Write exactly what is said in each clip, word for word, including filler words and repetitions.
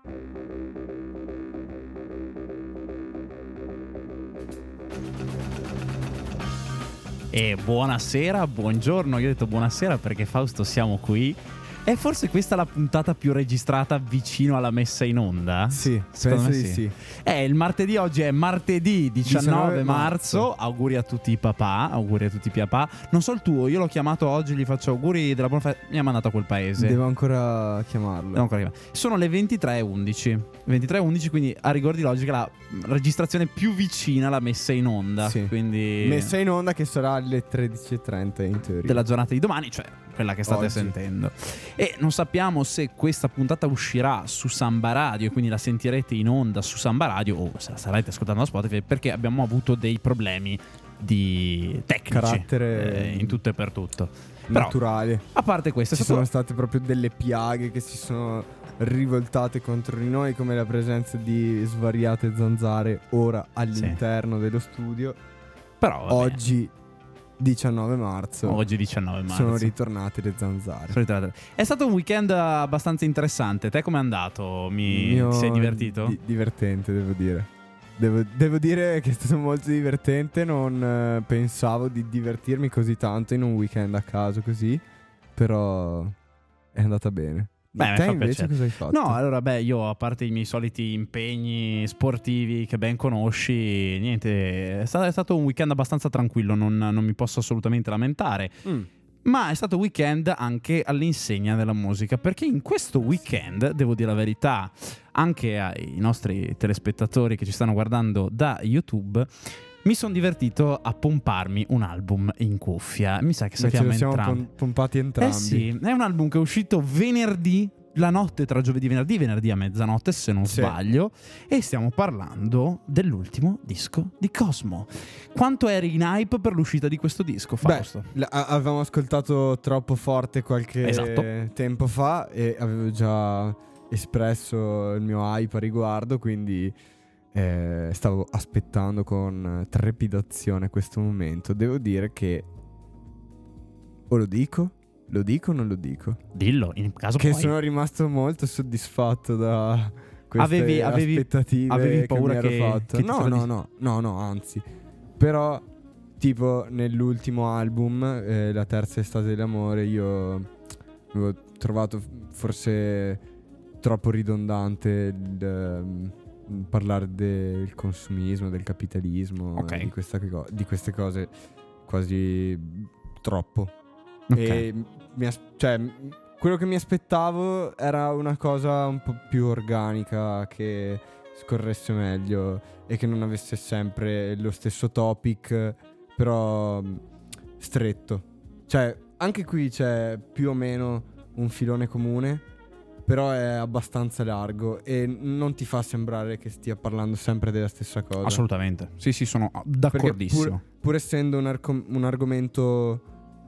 E buonasera, buongiorno, io ho detto buonasera perché Fausto siamo qui. È forse questa la puntata più registrata vicino alla messa in onda? Sì, secondo penso me di sì. sì. Eh, il martedì oggi è martedì diciannove marzo. marzo. Auguri a tutti i papà, auguri a tutti i papà. Non so il tuo, io l'ho chiamato oggi, gli faccio auguri della buona festa. Mi ha mandato a quel paese. Devo ancora chiamarlo. Devo ancora chiamare. Sono le ventitré e undici. ventitré e undici, quindi a rigor di logica la registrazione più vicina alla messa in onda. Sì. Quindi Messa in onda che sarà alle tredici e trenta in teoria. della giornata di domani, cioè quella che state Oggi. sentendo. E non sappiamo se questa puntata uscirà su Samba Radio e quindi la sentirete in onda su Samba Radio o se la starete ascoltando a Spotify, perché abbiamo avuto dei problemi di tecnici Carattere eh, in tutto e per tutto. Però, naturale. a parte questo, è Ci stato... sono state proprio delle piaghe che si sono rivoltate contro di noi, come la presenza di svariate zanzare ora all'interno sì. dello studio. Però vabbè. Oggi diciannove marzo Oggi diciannove marzo sono ritornate le zanzare. Sono ritornate. È stato un weekend abbastanza interessante. Te com'è andato? Mi... Mio Ti sei divertito? Di- divertente, devo dire. Devo, devo dire che è stato molto divertente. Non eh, pensavo di divertirmi così tanto in un weekend a caso così. Però è andata bene. Beh, te mi fa invece piacere. cosa hai fatto? No, allora beh, io a parte i miei soliti impegni sportivi che ben conosci, niente, è stato, è stato un weekend abbastanza tranquillo, non, non mi posso assolutamente lamentare. Mm. Ma è stato weekend anche all'insegna della musica, perché in questo weekend, devo dire la verità, anche ai nostri telespettatori che ci stanno guardando da YouTube, mi sono divertito a pomparmi un album in cuffia. Mi sa che Noi ce sappiamo lo siamo entrambi. pom- pompati entrambi. Eh sì, è un album che è uscito venerdì, la notte tra giovedì e venerdì, venerdì a mezzanotte se non Sì. sbaglio, e stiamo parlando dell'ultimo disco di Cosmo. Quanto eri in hype per l'uscita di questo disco, Fausto? Beh, l- a- avevamo ascoltato Troppo Forte qualche Esatto. tempo fa e avevo già espresso il mio hype a riguardo, quindi eh, stavo aspettando con trepidazione questo momento. Devo dire che o lo dico, lo dico o non lo dico, Dillo, in caso che poi. sono rimasto molto soddisfatto da queste Avevi- avevi- aspettative avevi paura che mi ero che- fatto. che ti no, tradis- no, no, no, no, anzi. Però tipo nell'ultimo album, eh, La terza estate dell'amore, io avevo trovato forse troppo ridondante il, ehm, parlare del consumismo, del capitalismo, Ok. di, questa co- di queste cose quasi troppo. Ok. E mi as- cioè, m- quello che mi aspettavo era una cosa un po' più organica, che scorresse meglio e che non avesse sempre lo stesso topic, però mh, stretto. Cioè, anche qui c'è più o meno un filone comune, però è abbastanza largo e non ti fa sembrare che stia parlando sempre della stessa cosa. Assolutamente. Sì, sì, sono Perché d'accordissimo. pur, pur essendo un, arco- un argomento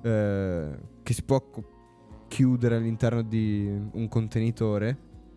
eh, che si può co- chiudere all'interno di un contenitore,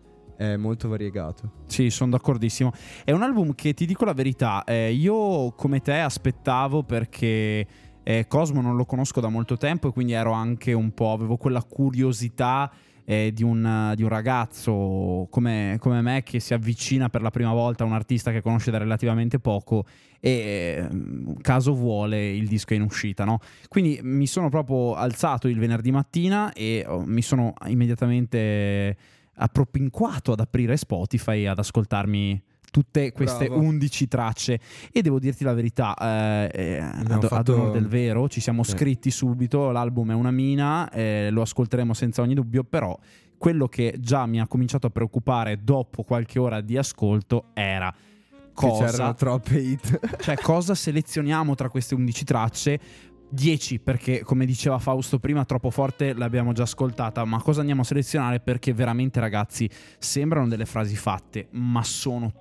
è molto variegato. Sì, sono d'accordissimo. È un album che, ti dico la verità, eh, io come te aspettavo, perché eh, Cosmo non lo conosco da molto tempo e quindi ero anche un po', avevo quella curiosità eh, di, un, di un ragazzo come, come me che si avvicina per la prima volta a un artista che conosce da relativamente poco e eh, caso vuole il disco è in uscita, no? Quindi mi sono proprio alzato il venerdì mattina e oh, mi sono immediatamente appropinquato ad aprire Spotify e ad ascoltarmi tutte queste Bravo. undici tracce e devo dirti la verità, eh, eh, ad, ad fatto- onor del vero ci siamo Sì. scritti subito, l'album è una mina, eh, lo ascolteremo senza ogni dubbio, però quello che già mi ha cominciato a preoccupare dopo qualche ora di ascolto era Che cosa, c'erano troppe hit. cioè cosa selezioniamo tra queste undici tracce. dieci perché, come diceva Fausto prima, Troppo Forte l'abbiamo già ascoltata, ma cosa andiamo a selezionare? Perché veramente, ragazzi, sembrano delle frasi fatte, ma sono tutte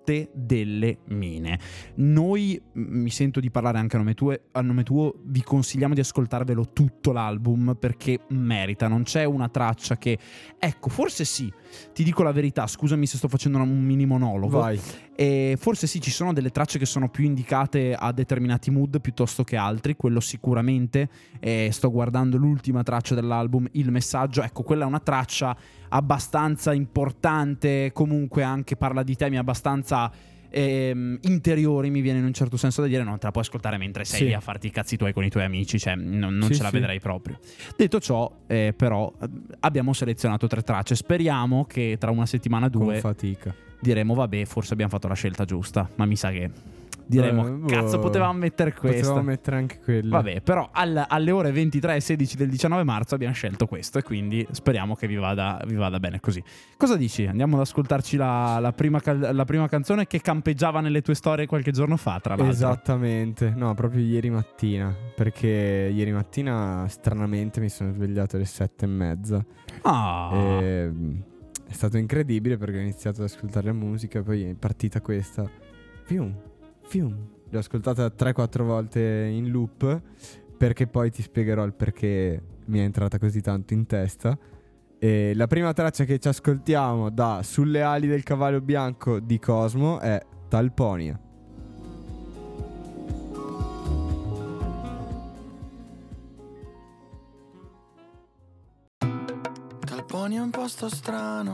Morte delle Mine. Noi, mi sento di parlare anche a nome tuo, a nome tuo, vi consigliamo di ascoltarvelo tutto l'album perché merita, non c'è una traccia che, ecco, forse sì, ti dico la verità, scusami se sto facendo un mini monologo. Vai. E forse sì, ci sono delle tracce che sono più indicate a determinati mood piuttosto che altri, quello sicuramente. E sto guardando l'ultima traccia dell'album, Il Messaggio, ecco, quella è una traccia abbastanza importante, comunque anche parla di temi abbastanza ehm, interiori, mi viene in un certo senso da dire, non te la puoi ascoltare mentre sei Sì. lì a farti i cazzi tuoi con i tuoi amici, cioè non, non Sì, ce la sì. vedrei proprio. Detto ciò, eh, però abbiamo selezionato tre tracce, speriamo che tra una settimana o Con due fatica. diremo vabbè, forse abbiamo fatto la scelta giusta, ma mi sa che diremo Eh, cazzo, boh, potevamo mettere questa. Potevamo mettere anche quella. Vabbè, però al- alle ore ventitré e sedici del diciannove marzo abbiamo scelto questo e quindi speriamo che vi vada, vi vada bene così. Cosa dici? Andiamo ad ascoltarci la, la, prima, cal- la prima canzone che campeggiava nelle tue storie qualche giorno fa, tra l'altro. Esattamente, no, proprio ieri mattina. Perché ieri mattina stranamente mi sono svegliato alle sette e mezza. Ah. E, è stato incredibile perché ho iniziato ad ascoltare la musica, poi è partita questa. Fium, fium. L'ho ascoltata tre quattro volte in loop perché poi ti spiegherò il perché mi è entrata così tanto in testa. E la prima traccia che ci ascoltiamo da Sulle ali del cavallo bianco di Cosmo è Talponia. Talponia è un posto strano,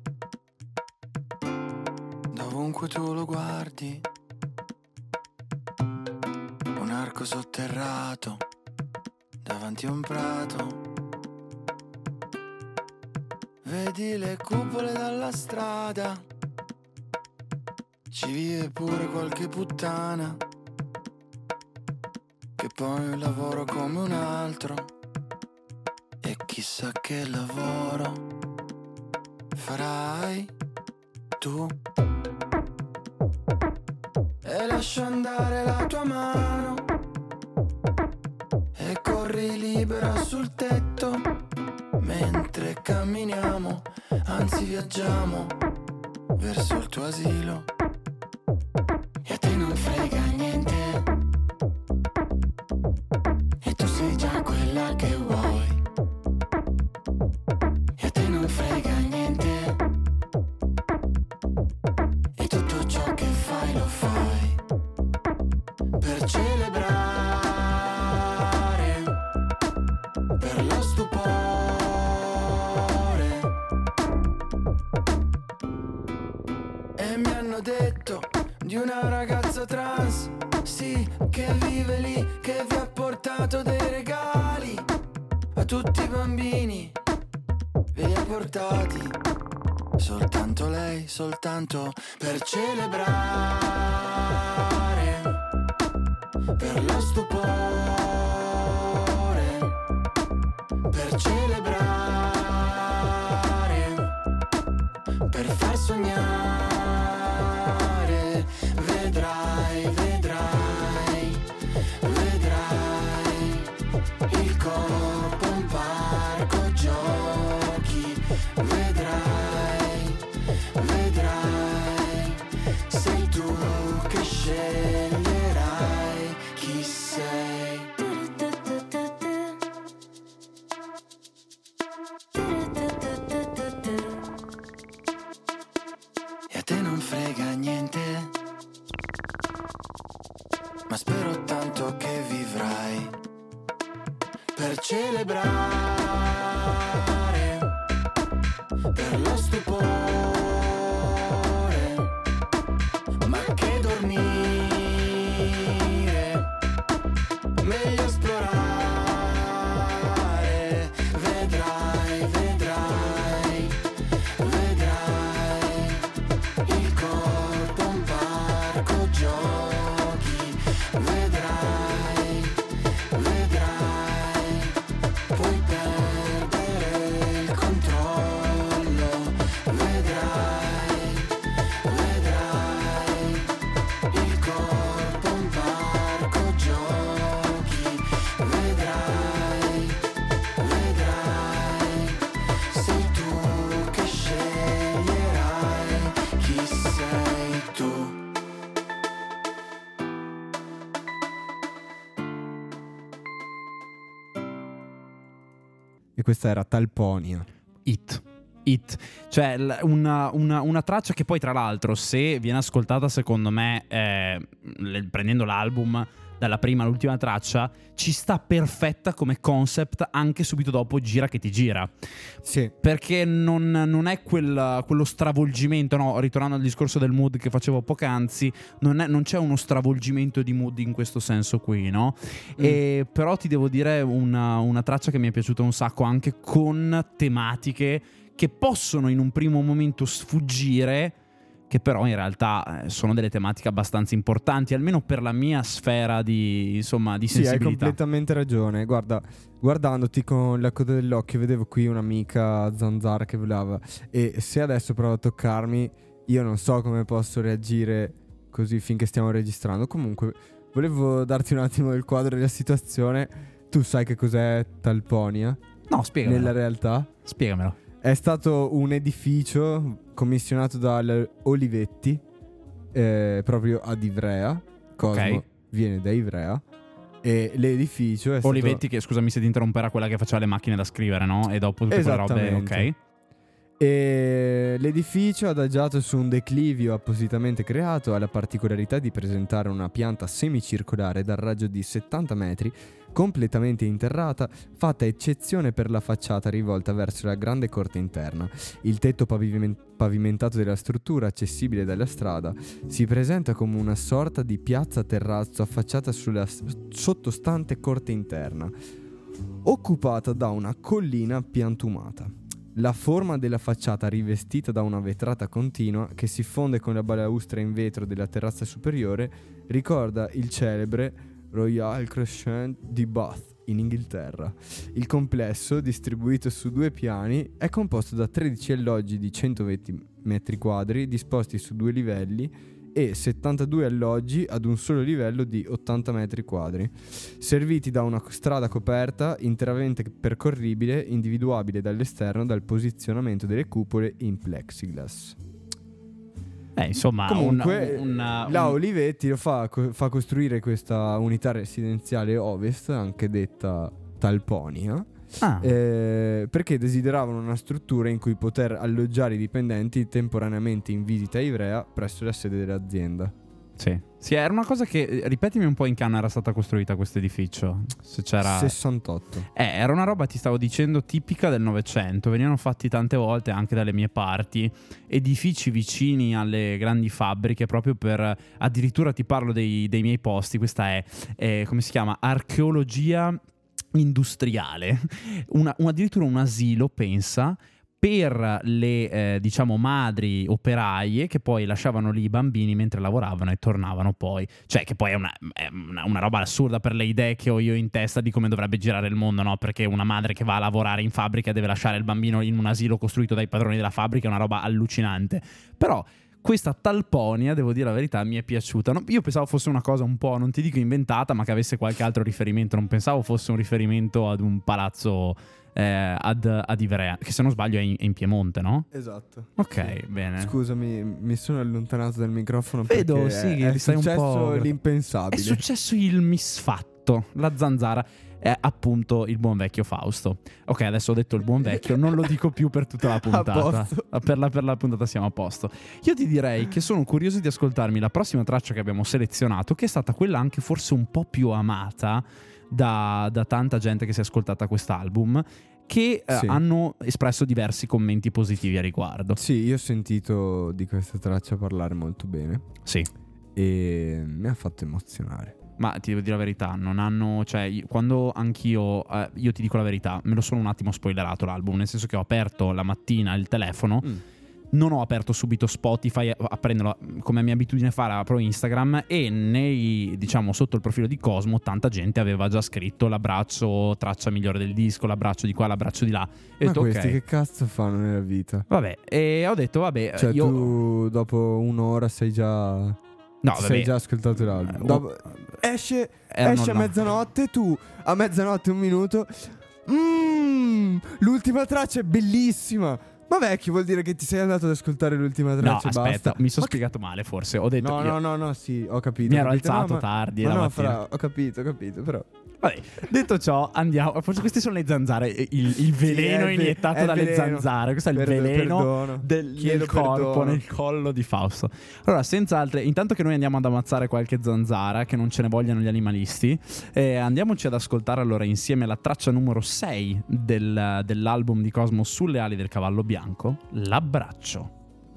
dovunque tu lo guardi, un arco sotterrato davanti a un prato. Vedi le cupole dalla strada, ci vive pure qualche puttana, che poi un lavoro come un altro, e chissà che lavoro farai tu. E lascia andare la tua mano e corri libera sul tetto, mentre camminiamo, anzi viaggiamo verso il tuo asilo. E a te non frega niente, e tu sei già quella che vuoi. E a te non frega niente, e tutto ciò che fai lo fai per celebrare, per lo stupore. E mi hanno detto di una ragazza trans, sì, che vive lì, che vi ha portato dei regali a tutti i bambini, ve li ha portati soltanto lei, soltanto per celebrare, per lo stupore, per celebrare, per far sognare. Vedrai, vedrai, vedrai il corpo un parco giochi. Vedrai, vedrai, sei tu che sceglierai chi sei. E a te non frega niente, ma spero tanto che vivrai per celebrare, per lo stupore, ma che dormire, meglio esplorare. Vedrai, vedrai, vedrai il corpo un parco giochi. Vedrai, vedrai, puoi perdere il controllo. Vedrai, e questa era Talponia. Hit. Hit. Cioè l- una, una, una traccia che poi tra l'altro, se viene ascoltata secondo me eh, le- prendendo l'album dalla prima all'ultima traccia, ci sta perfetta come concept anche subito dopo Gira che ti gira. Sì. Perché non, non è quel, quello stravolgimento, no? Ritornando al discorso del mood che facevo poc'anzi, non, è, non c'è uno stravolgimento di mood in questo senso qui, no? Mm. E però ti devo dire una, una traccia che mi è piaciuta un sacco, anche con tematiche che possono in un primo momento sfuggire, che però in realtà sono delle tematiche abbastanza importanti, almeno per la mia sfera di, insomma, di sensibilità. Sì, hai completamente ragione. Guarda, guardandoti con la coda dell'occhio, vedevo qui un'amica zanzara che volava, e se adesso provo a toccarmi, io non so come posso reagire così finché stiamo registrando. Comunque, volevo darti un attimo il quadro della situazione. Tu sai che cos'è Talponia? No, spiegamelo. Nella realtà? Spiegamelo. È stato un edificio commissionato da Olivetti, eh, proprio ad Ivrea. Cosmo Ok. viene da Ivrea. E l'edificio è Olivetti, stato... che scusami se ti interrompo, era quella che faceva le macchine da scrivere, no? E dopo tutte quelle robe, Esattamente. ok. E l'edificio, adagiato su un declivio appositamente creato, ha la particolarità di presentare una pianta semicircolare dal raggio di settanta metri, completamente interrata, fatta eccezione per la facciata rivolta verso la grande corte interna. Il tetto paviment- pavimentato della struttura, accessibile dalla strada, si presenta come una sorta di piazza terrazzo affacciata sulla s- sottostante corte interna, occupata da una collina piantumata. La forma della facciata, rivestita da una vetrata continua che si fonde con la balaustra in vetro della terrazza superiore, ricorda il celebre Royal Crescent di Bath, in Inghilterra. Il complesso, distribuito su due piani, è composto da tredici alloggi di centoventi metri quadri disposti su due livelli e settantadue alloggi ad un solo livello di ottanta metri quadri, serviti da una strada coperta interamente percorribile, individuabile dall'esterno dal posizionamento delle cupole in plexiglass. Eh, insomma, Comunque, un, una, la un... Olivetti lo fa, co- fa costruire questa unità residenziale ovest, anche detta Talponia, Ah. eh, perché desideravano una struttura in cui poter alloggiare i dipendenti temporaneamente in visita a Ivrea presso la sede dell'azienda. Sì. Sì, era una cosa che, ripetimi un po' in che anno era stata costruita questo edificio. Se c'era... sessantotto. Eh, era una roba, ti stavo dicendo, tipica del Novecento. Venivano fatti tante volte anche dalle mie parti edifici vicini alle grandi fabbriche, proprio per, addirittura ti parlo dei, dei miei posti. Questa è, è, come si chiama? Archeologia industriale. Una, un, addirittura un asilo, pensa, per le eh, diciamo madri operaie che poi lasciavano lì i bambini mentre lavoravano e tornavano poi. Cioè, che poi è una, è una, una roba assurda per le idee che ho io in testa di come dovrebbe girare il mondo, no? Perché una madre che va a lavorare in fabbrica deve lasciare il bambino in un asilo costruito dai padroni della fabbrica, è una roba allucinante. Però questa Talponia, devo dire la verità, mi è piaciuta. No, io pensavo fosse una cosa un po', non ti dico inventata, ma che avesse qualche altro riferimento. Non pensavo fosse un riferimento ad un palazzo eh, ad, ad Ivrea, che se non sbaglio è in, è in Piemonte, no? Esatto. Ok, Sì. bene. Scusami, mi sono allontanato dal microfono. Vedo, perché sì, è, che è stai un successo po'... l'impensabile. È successo il misfatto. La zanzara è appunto il buon vecchio Fausto. Ok, adesso ho detto il buon vecchio, non lo dico più per tutta la puntata. A posto. Per la, per la puntata siamo a posto. Io ti direi che sono curioso di ascoltarmi la prossima traccia che abbiamo selezionato, che è stata quella anche forse un po' più amata da, da tanta gente che si è ascoltata quest'album, che eh, Sì. hanno espresso diversi commenti positivi a riguardo. Sì, io ho sentito di questa traccia parlare molto bene Sì. e mi ha fatto emozionare. Ma ti devo dire la verità, non hanno, cioè io- quando anch'io, eh, io ti dico la verità, me lo sono un attimo spoilerato l'album, nel senso che ho aperto la mattina il telefono, Mm. non ho aperto subito Spotify a, a prenderlo, come è mia abitudine fare, apro Instagram e nei, diciamo, sotto il profilo di Cosmo tanta gente aveva già scritto l'abbraccio, traccia migliore del disco, l'abbraccio di qua, l'abbraccio di là. E ho Ma detto questi ok, che cazzo fanno nella vita? vabbè, e ho detto vabbè, Cioè io... tu dopo un'ora sei già... No, ti vabbè. sei già ascoltato l'album. Eh, Dopo- oh, esce erano esce a no. mezzanotte, tu a mezzanotte un minuto. Mmm, l'ultima traccia è bellissima. Ma vecchio vuol dire che ti sei andato ad ascoltare l'ultima traccia No, e aspetta, basta. mi sono Ma che- spiegato male forse. Ho detto No, io- no, no, no, sì, ho capito. Mi ho ero capito. alzato No, ma- tardi ma la no, mattina. fra, ho capito, ho capito, però. Vabbè, detto ciò, andiamo. Forse queste sono le zanzare. Il, il veleno è il ve- iniettato è il dalle veleno. zanzare. Questo è il Perdo- veleno perdono. del, Chiedo nel corpo, perdono. nel collo di Fausto. Allora, senza altre, intanto che noi andiamo ad ammazzare qualche zanzara, che non ce ne vogliano gli animalisti, eh, andiamoci ad ascoltare allora insieme la traccia numero sei del, dell'album di Cosmo Sulle ali del cavallo bianco, L'abbraccio.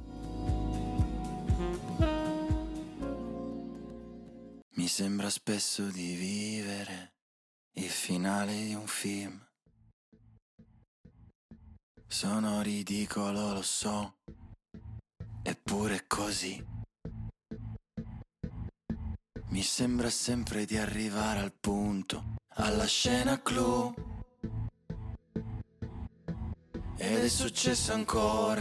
Mi sembra spesso di vivere il finale di un film. Sono ridicolo, lo so, eppure è così. Mi sembra sempre di arrivare al punto, alla scena clou. Ed è successo ancora.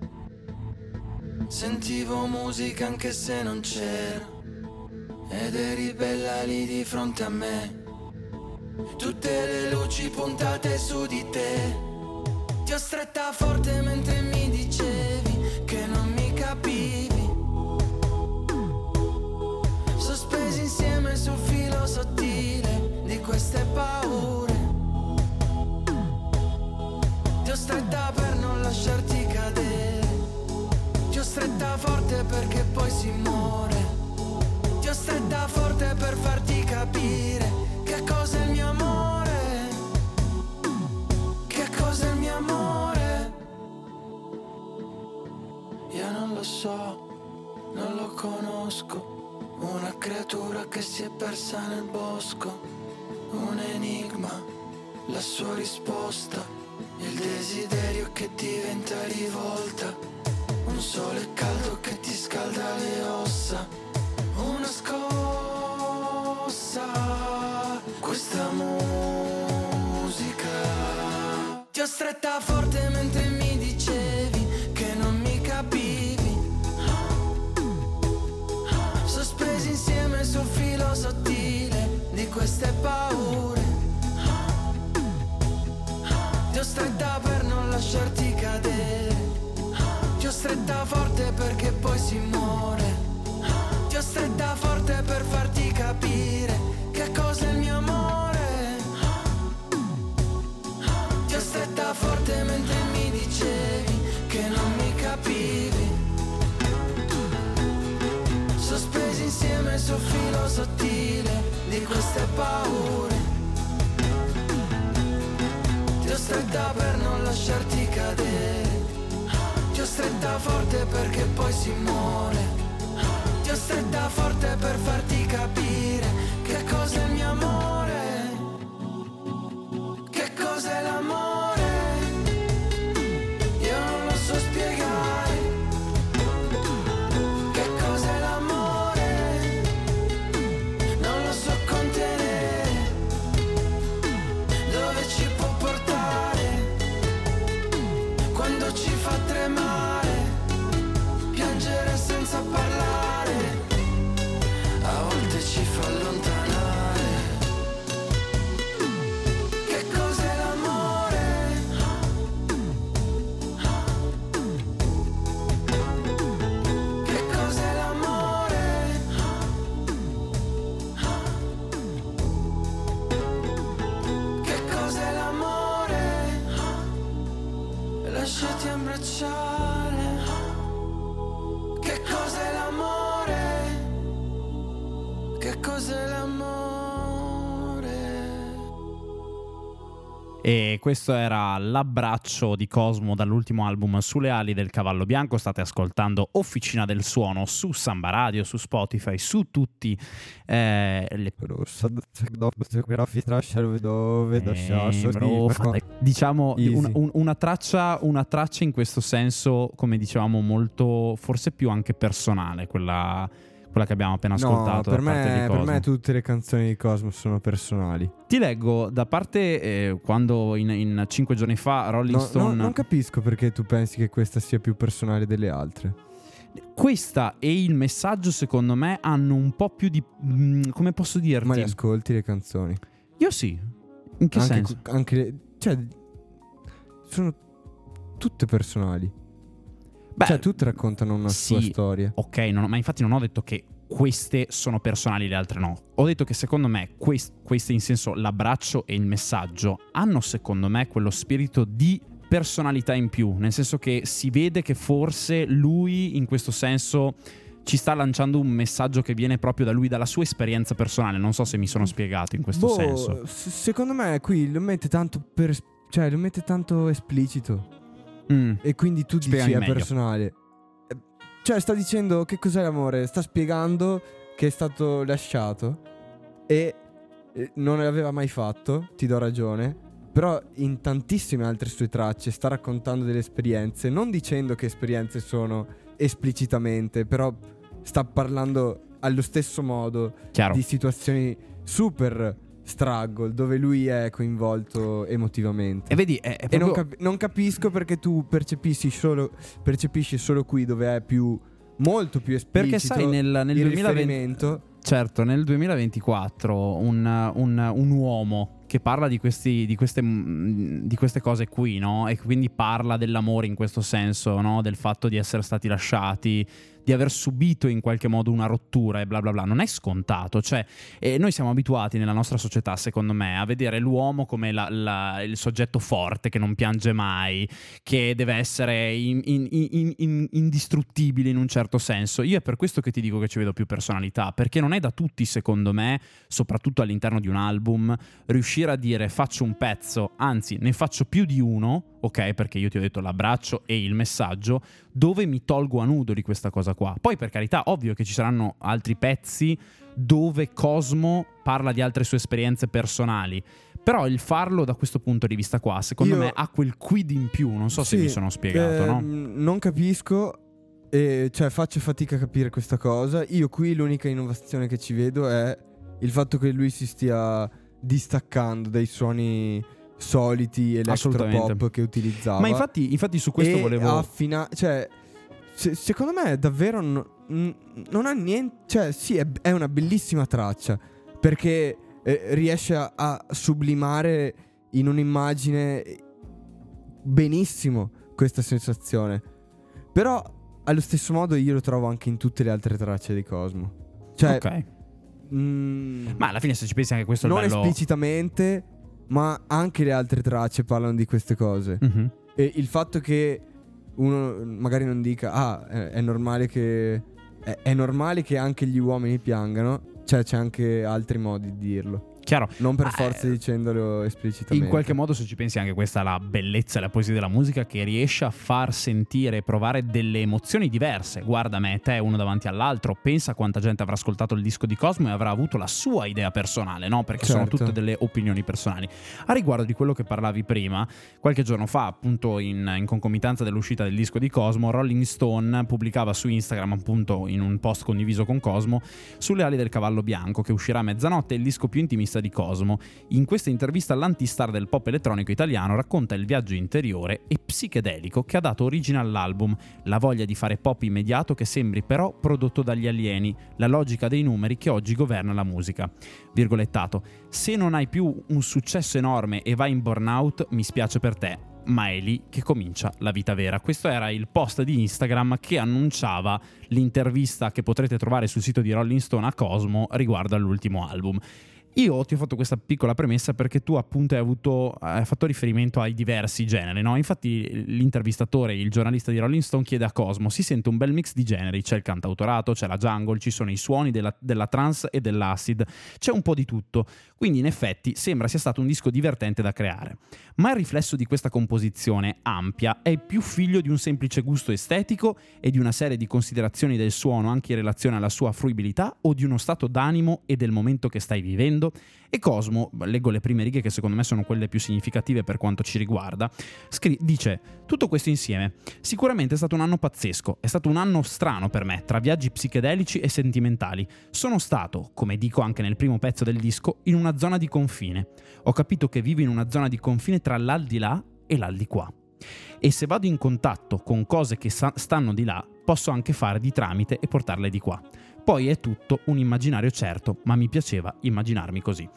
Sentivo musica anche se non c'era. Ed eri bella lì di fronte a me. Tutte le luci puntate su di te. Ti ho stretta forte mentre mi dicevi che non mi capivi. Sospesi insieme sul filo sottile di queste paure. Ti ho stretta per non lasciarti cadere. Ti ho stretta forte perché poi si muore. Ti ho stretta forte per farti capire che cosa è il mio amore. Che cosa è il mio amore. Io non lo so, non lo conosco. Una creatura che si è persa nel bosco. Un enigma, la sua risposta. Il desiderio che diventa rivolta. Un sole caldo che ti scalda le ossa. Una scossa, questa musica. Ti ho stretta forte mentre mi dicevi che non mi capivi. Sospesi insieme sul filo sottile di queste paure. Ti ho stretta per non lasciarti cadere. Ti ho stretta forte perché poi si muore. Ti ho stretta forte per farti capire che cosa è il mio amore. Ti ho stretta forte mentre mi dicevi che non mi capivi. Sospesi insieme sul filo sottile di queste paure. Ti ho stretta per non lasciarti cadere. Ti ho stretta forte perché poi si muore. Ti ho stretta forte per farti capire che cos'è il mio amore. Che cos'è l'amore. Io non lo so spiegare. Che cos'è l'amore. Non lo so contenere. Dove ci può portare. Quando ci fa tremare. Piangere senza parlare. A volte ci fa allontanare. Che cos'è l'amore? Che cos'è l'amore? Che cos'è l'amore? Lasciati abbracciare. Che cos'è l'amore? Che cos'è l'amore? E questo era L'abbraccio di Cosmo dall'ultimo album Sulle ali del cavallo bianco. State ascoltando Officina del Suono su Samba Radio, su Spotify, su tutti eh, le... Eh, bro, fate- diciamo un- un- una, traccia, una traccia in questo senso, come dicevamo, molto forse più anche personale, quella, quella che abbiamo appena ascoltato. No, per da parte di me, per Cosmo. me tutte le canzoni di Cosmo sono personali. Ti leggo da parte eh, quando in, in cinque giorni fa Rolling No, Stone... no, non capisco perché tu pensi che questa sia più personale delle altre. Questa e il messaggio secondo me hanno un po' più di... mh, come posso dirti? Ma le ascolti le canzoni? Io sì. In che anche, senso? Anche le- cioè sono tutte personali. Beh, cioè tutte raccontano una sì, sua storia. Ok, non, ma infatti non ho detto che queste sono personali, le altre no. Ho detto che secondo me quest, queste, in senso l'abbraccio e il messaggio, hanno secondo me quello spirito di personalità in più, nel senso che si vede che forse lui in questo senso ci sta lanciando un messaggio che viene proprio da lui, dalla sua esperienza personale. Non so se mi sono spiegato in questo boh, senso. s- secondo me qui lo mette tanto per, cioè lo mette tanto esplicito. Mm. E quindi tu Spiegami dici è meglio. personale. Eh, Cioè sta dicendo che cos'è l'amore. Sta spiegando che è stato lasciato e eh, non l'aveva mai fatto. Ti do ragione. Però in tantissime altre sue tracce sta raccontando delle esperienze. Non dicendo che esperienze sono esplicitamente, però sta parlando allo stesso modo Chiaro. di situazioni super struggle dove lui è coinvolto emotivamente. E vedi, è, è E non, proprio... cap- non capisco perché tu percepisci solo, percepisci solo qui dove è più, molto più esplicito. Perché sai, nel, nel il duemilaventi riferimento. certo, nel duemilaventiquattro un, un, un uomo che parla di, questi, di, queste, di queste cose qui, no? E quindi parla dell'amore in questo senso, no? Del fatto di essere stati lasciati, di aver subito in qualche modo una rottura e bla bla bla. Non è scontato, cioè eh, noi siamo abituati nella nostra società, secondo me, a vedere l'uomo come la, la, il soggetto forte che non piange mai, che deve essere in, in, in, in, indistruttibile in un certo senso. Io è per questo che ti dico che ci vedo più personalità, perché non è da tutti, secondo me, soprattutto all'interno di un album, riuscire a dire faccio un pezzo, anzi ne faccio più di uno, ok, perché io ti ho detto l'abbraccio e il messaggio, dove mi tolgo a nudo di questa cosa qua. Poi per carità, ovvio che ci saranno altri pezzi dove Cosmo parla di altre sue esperienze personali, però il farlo da questo punto di vista qua, secondo Io- me ha quel quid in più. Non so se Sì, mi sono spiegato, eh, no? Non capisco. E cioè faccio fatica a capire questa cosa. Io qui l'unica innovazione che ci vedo è il fatto che lui si stia distaccando dai suoni soliti Assolutamente. electropop che utilizzava. Ma infatti, infatti su questo e volevo... affina- cioè se- secondo me davvero no- n- non ha niente. Cioè sì, è, è una bellissima traccia, perché eh, riesce a, a sublimare in un'immagine benissimo questa sensazione. Però allo stesso modo io lo trovo anche in tutte le altre tracce di Cosmo. Cioè ok. mm, Ma alla fine, se ci pensi, anche questo è il non bello... esplicitamente, ma anche le altre tracce parlano di queste cose. Mhm. E il fatto che uno magari non dica ah è, è normale che è, è normale che anche gli uomini piangano, cioè c'è anche altri modi di dirlo, Chiaro. non per Ah, forza eh, dicendolo esplicitamente. In qualche modo, se ci pensi, anche questa è la bellezza e la poesia della musica, che riesce a far sentire e provare delle emozioni diverse. Guarda me e te uno davanti all'altro, pensa quanta gente avrà ascoltato il disco di Cosmo e avrà avuto la sua idea personale, no? Perché sono Certo. tutte delle opinioni personali. A riguardo di quello che parlavi prima, qualche giorno fa, appunto in, in concomitanza dell'uscita del disco di Cosmo, Rolling Stone pubblicava su Instagram, appunto in un post condiviso con Cosmo, Sulle ali del cavallo bianco, che uscirà a mezzanotte, il disco più intimista di Cosmo. In questa intervista l'antistar del pop elettronico italiano racconta il viaggio interiore e psichedelico che ha dato origine all'album, la voglia di fare pop immediato che sembri però prodotto dagli alieni, la logica dei numeri che oggi governa la musica. Virgolettato: se non hai più un successo enorme e vai in burnout, mi spiace per te, ma è lì che comincia la vita vera. Questo era il post di Instagram che annunciava l'intervista che potrete trovare sul sito di Rolling Stone a Cosmo riguardo all'ultimo album. Io ti ho fatto questa piccola premessa perché tu appunto hai avuto hai fatto riferimento ai diversi generi, no? Infatti l'intervistatore, il giornalista di Rolling Stone, chiede a Cosmo: si sente un bel mix di generi, c'è il cantautorato, c'è la jungle, ci sono i suoni della, della trance e dell'acid, c'è un po' di tutto, quindi in effetti sembra sia stato un disco divertente da creare. Ma il riflesso di questa composizione ampia è più figlio di un semplice gusto estetico e di una serie di considerazioni del suono anche in relazione alla sua fruibilità, o di uno stato d'animo e del momento che stai vivendo? E Cosmo, leggo le prime righe che secondo me sono quelle più significative per quanto ci riguarda, scri- dice: tutto questo insieme sicuramente è stato un anno pazzesco, è stato un anno strano per me, tra viaggi psichedelici e sentimentali. Sono stato, come dico anche nel primo pezzo del disco, in una zona di confine. Ho capito che vivo in una zona di confine tra l'aldilà e l'aldilà. E se vado in contatto con cose che sa- stanno di là, posso anche fare di tramite e portarle di qua. Poi è tutto un immaginario certo, ma mi piaceva immaginarmi così.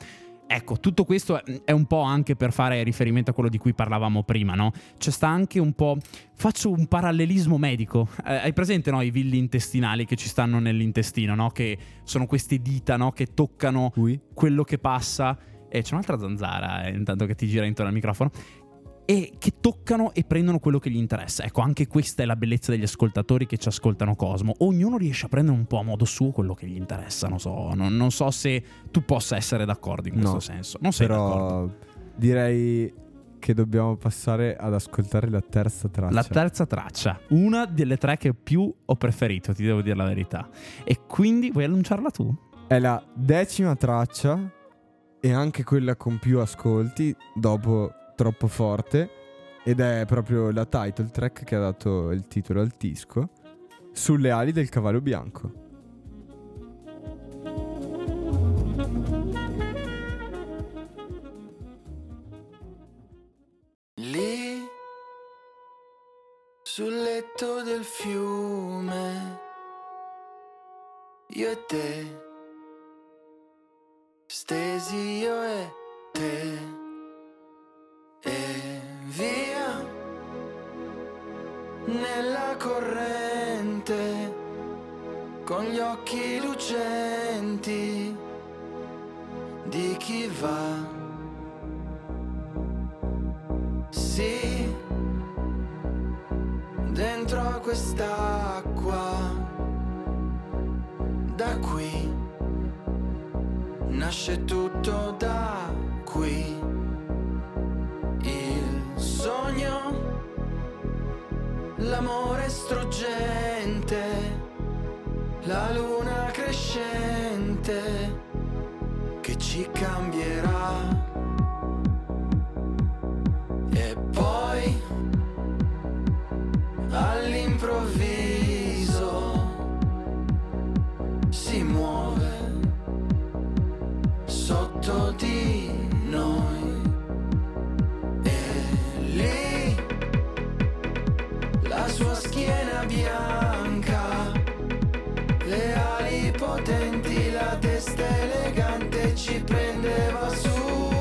ecco, tutto questo è un po' anche per fare riferimento a quello di cui parlavamo prima, no? C'è sta anche un po'... Faccio un parallelismo medico. Eh, hai presente, no, i villi intestinali che ci stanno nell'intestino, no? Che sono queste dita, no? Che toccano Ui. quello che passa. E c'è un'altra zanzara, eh, intanto che ti gira intorno al microfono. E che toccano e prendono quello che gli interessa. Ecco, anche questa è la bellezza degli ascoltatori che ci ascoltano Cosmo. Ognuno riesce a prendere un po' a modo suo quello che gli interessa. Non so, non, non so se tu possa essere d'accordo in questo No, senso. Non sei però d'accordo. direi che dobbiamo passare ad ascoltare la terza traccia. La terza traccia, una delle tre che più ho preferito, ti devo dire la verità. E quindi vuoi annunciarla tu? È la decima traccia e anche quella con più ascolti dopo Troppo Forte, ed è proprio la title track che ha dato il titolo al disco, Sulle ali del cavallo bianco. Lì sul letto del fiume, io e te, stesi io e te, e via nella corrente, con gli occhi lucenti di chi va. Sì, dentro a quest'acqua, da qui nasce tutto, da qui il sogno, l'amore struggente, la luna crescente che ci cambierà. E poi all'improvviso si muove sotto di noi, e lì la sua schiena bianca, le ali potenti, la testa elegante ci prendeva su.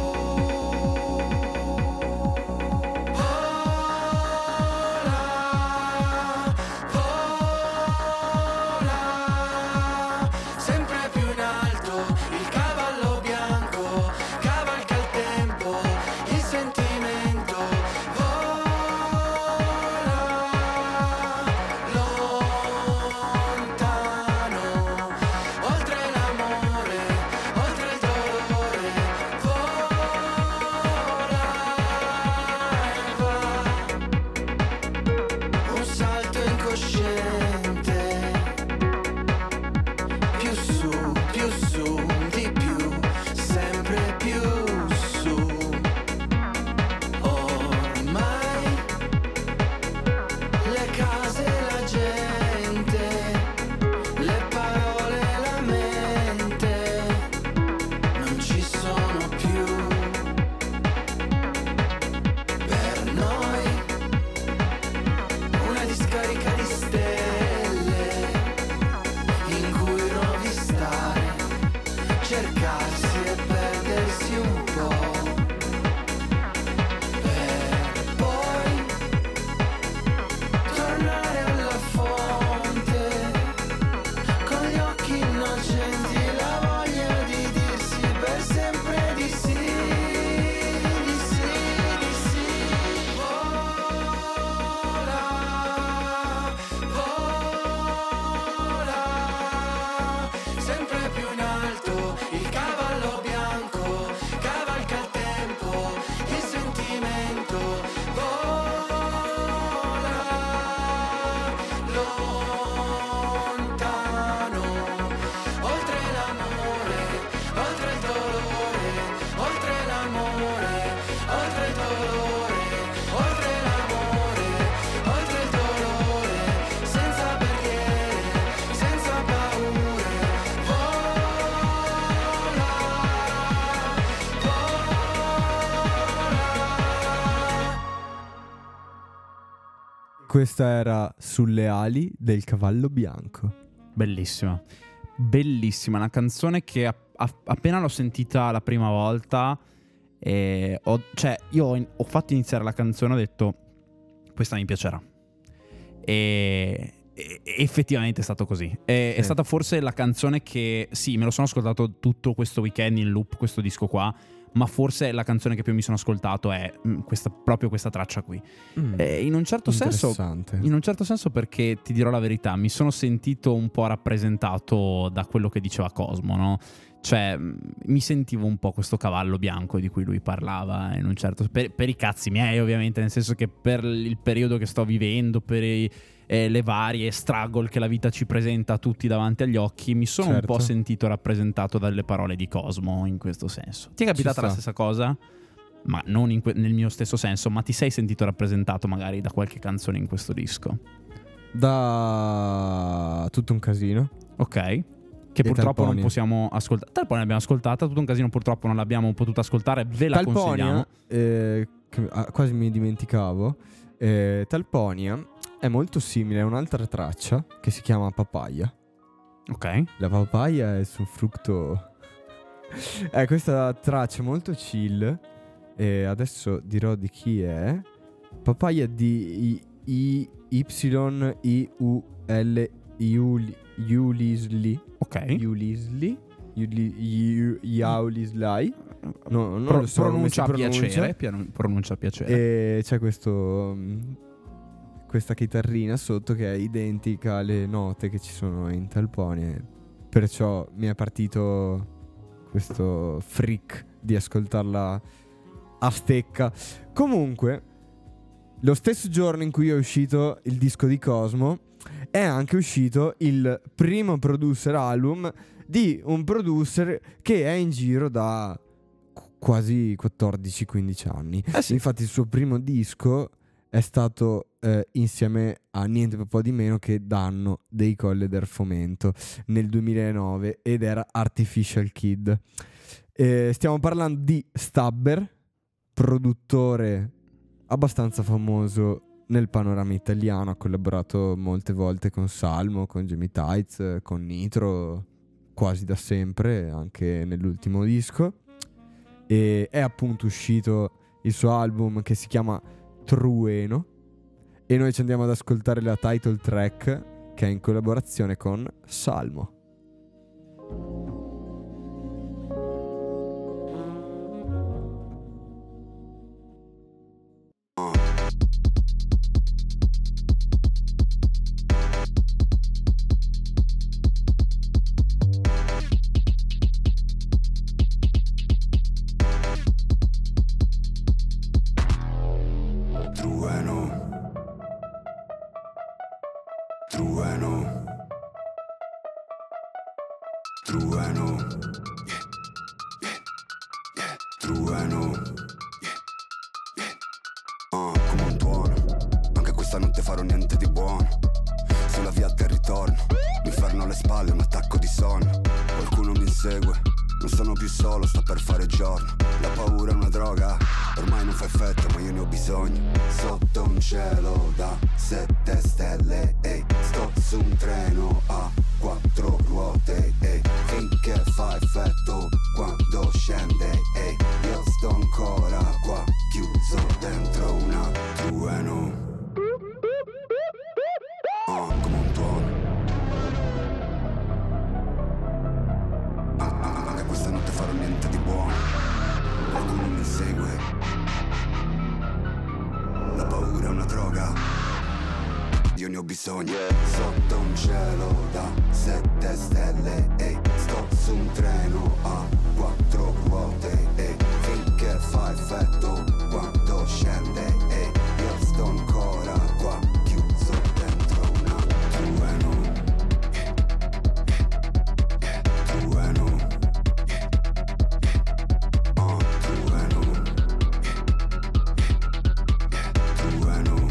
Questa era Sulle ali del cavallo bianco. Bellissima. Bellissima, una canzone che a, a- appena l'ho sentita la prima volta, eh, ho, cioè io ho, in- ho fatto iniziare la canzone, ho detto questa mi piacerà, e, e effettivamente è stato così. È, Sì. è stata forse la canzone che, sì, me lo sono ascoltato tutto questo weekend in loop, questo disco qua, ma forse la canzone che più mi sono ascoltato è mm, questa, proprio questa traccia qui. Mm. Eh, in un certo senso, Interessante. in un certo senso, perché ti dirò la verità, mi sono sentito un po' rappresentato da quello che diceva Cosmo, no? Cioè, mh, mi sentivo un po' questo cavallo bianco di cui lui parlava, in un certo, per, per i cazzi miei, ovviamente, nel senso che per il periodo che sto vivendo, per i, eh, le varie struggle che la vita ci presenta a tutti davanti agli occhi, mi sono Certo. un po' sentito rappresentato dalle parole di Cosmo in questo senso. Ti è capitata la sta. stessa cosa? Ma non in que- nel mio stesso senso, ma ti sei sentito rappresentato magari da qualche canzone in questo disco? Da tutto un casino. Ok. Che purtroppo non Talponia. possiamo ascoltare. Talponia l'abbiamo ascoltata, tutto un casino purtroppo non l'abbiamo potuta ascoltare, ve la consigliamo. Talponia, eh, che- ah, quasi mi dimenticavo. eh, Talponia è molto simile a un'altra traccia che si chiama Papaya. Ok. La papaya è su frutto. È questa traccia molto chill. E adesso dirò di chi è. Papaya di I Y I U L Ulisli. Ok. Ulisli. Ulislai. No, non Pro- lo so come si pronuncia a pronuncia. piacere, piano- pronuncia a piacere. E c'è questo mm, questa chitarrina sotto che è identica alle note che ci sono in Talponia. Perciò mi è partito questo freak di ascoltarla a stecca. Comunque, lo stesso giorno in cui è uscito il disco di Cosmo, è anche uscito il primo producer album di un producer che è in giro da qu- quasi quattordici quindici anni. Eh sì. Infatti il suo primo disco è stato eh, insieme a niente po' di meno che Danno dei Colle del Fomento nel duemilanove, ed era Artificial Kid. Eh, stiamo parlando di Stabber, produttore abbastanza famoso nel panorama italiano. Ha collaborato molte volte con Salmo, con Jamie Tights, con Nitro, quasi da sempre, anche nell'ultimo disco. E è appunto uscito il suo album che si chiama Trueno, e noi ci andiamo ad ascoltare la title track che è in collaborazione con Salmo. Trueno. Trueno. Trueno. Trueno. Ah, come un tuono. Anche questa notte farò niente di buono. Sulla via del ritorno mi fermo alle spalle, un attacco di sonno. Qualcuno mi insegue, non sono più solo, sta per fare giorno. La paura è una droga, ormai non fa effetto, ma io ne ho bisogno. Sotto un cielo da sette stelle, ehi, sto su un treno a quattro ruote, ehi, finché fa effetto quando scende, ehi, io sto ancora qua, chiuso dentro una trueno. Ah, come un tuono. Ah, ah, anche questa notte farò niente di buono. Qualcuno mi segue. La paura è una droga, io ne ho bisogno. Sotto un cielo da sette stelle, ehi, sto su un treno a quattro ruote, ehi, finché fa effetto quando scende, ehi, io sto ancora qua, chiuso dentro una trueno. Trueno. Ah, trueno. Trueno.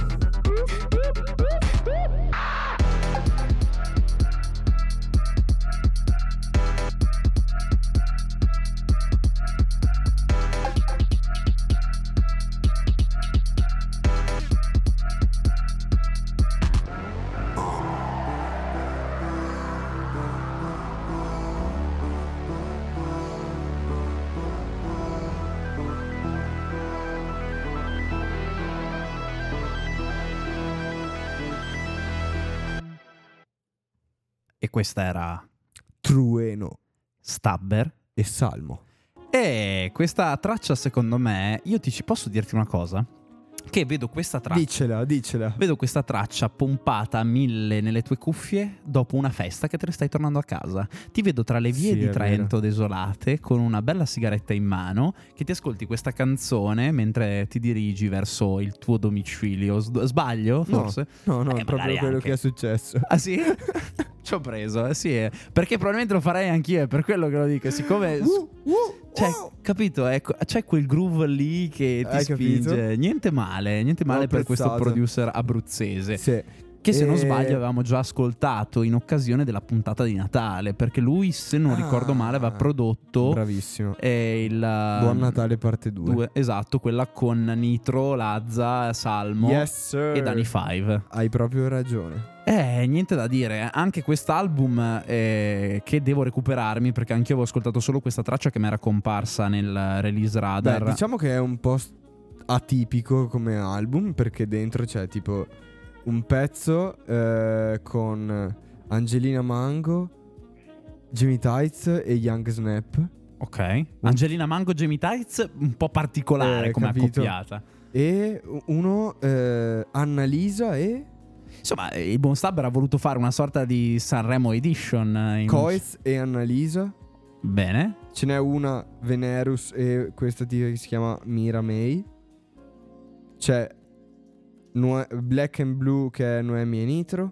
questa era Trueno Stabber e Salmo. e questa traccia, secondo me, io ti ci posso dirti una cosa, che vedo questa traccia Dicela, dicela. vedo questa traccia pompata a mille nelle tue cuffie dopo una festa che te ne stai tornando a casa. Ti vedo tra le vie Sì, di è Trento desolate con una bella sigaretta in mano che ti ascolti questa canzone mentre ti dirigi verso il tuo domicilio. S- sbaglio forse? No, no, Eh, è proprio magari quello anche. che è successo. Ah sì? Ci ho preso, eh, sì, eh. Perché probabilmente lo farei anch'io, è per quello che lo dico. Siccome, Uh, uh, cioè, uh. capito, ecco, c'è quel groove lì che ti Hai spinge. capito? Niente male, niente male Ho per questo apprezzato. producer abruzzese. Sì. Che se non E- sbaglio avevamo già ascoltato in occasione della puntata di Natale. Perché lui, se non Ah, ricordo male, aveva prodotto Bravissimo. eh, il Buon Natale parte due. due, esatto, quella con Nitro, Lazza, Salmo Yes sir. e Dani Five. Hai proprio ragione. Eh, niente da dire. Anche quest'album eh, che devo recuperarmi, perché anch'io avevo ascoltato solo questa traccia che mi era comparsa nel release radar. Beh, diciamo che è un po' st- atipico come album, perché dentro c'è tipo un pezzo eh, con Angelina Mango, Jimmy Tights e Young Snap. Ok. Angelina Mango, Jamie Tights, un po' particolare Eh, come capito. accoppiata. E uno eh, Annalisa e Insomma, il buon Stabber ha voluto fare una sorta di Sanremo Edition. eh, In... Coez e Annalisa. Bene. Ce n'è una Venerus e questa tipa che si chiama Mira May. C'è Noe- Black and Blue che è Noemi e Nitro.